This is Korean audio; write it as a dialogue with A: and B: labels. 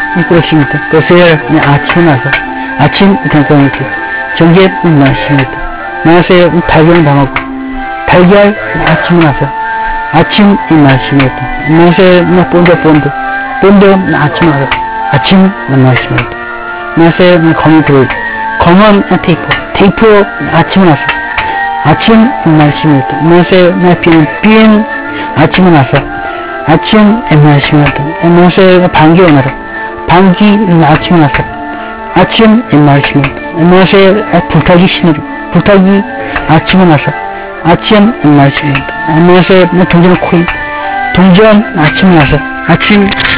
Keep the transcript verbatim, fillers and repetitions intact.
A: 그것입니다. 그것을 아침에 나서 아침 건강이지 정결 말씀입니다. 나서 발견당하고 달걀 아침에 나서 아침 이 말씀입니다. 나서 본드 본드 본드 아침에 나서 아침 말씀입니다. 나서 검은 그 검은 테이프 테이프 아침에 나서 아침 말씀입니다. 나서 나비는 비엔 아침에 나서 아침 말씀입니다. 나서 방귀 오나라 방귀 아침에 나서 아침 말씀입니다. 나서 불타기 신으로 불타기 아침에 나서 아침 말씀입니다. 나서 동전 코인 동전 아침에 나서 아침